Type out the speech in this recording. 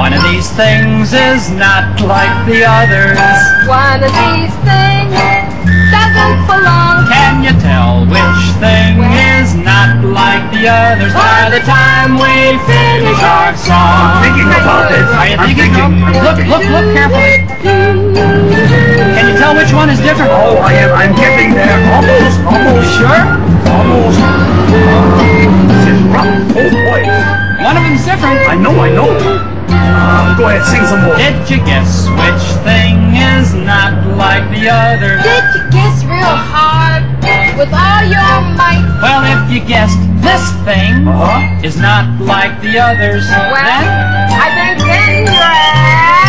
One of these things is not like the others. One of these things doesn't belong. Can you tell which thing is not like the others by the time we finish our song? Thinking about it. Are you thinking? Look carefully. Can you tell which one is different? Oh, I'm getting there. Almost. Sure? Almost. This is rough. Oh, boy. One of them's different. I know. Go ahead, sing some more. Did you guess which thing is not like the others? Did you guess real hard with all your might? Well, if you guessed this thing is not like the others, Well, then I think then you're